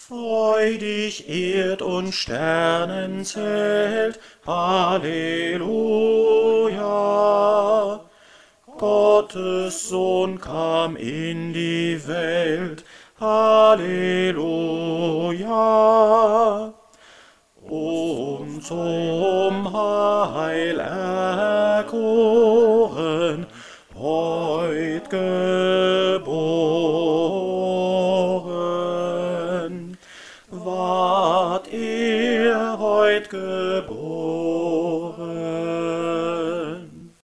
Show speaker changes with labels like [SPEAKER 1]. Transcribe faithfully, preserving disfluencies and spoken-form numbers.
[SPEAKER 1] Freudig Erd und Sternenzelt, Halleluja. Gottes Sohn kam in die Welt, Halleluja. Um zum Heil erkoren, heut geboren. Ward er heut geboren,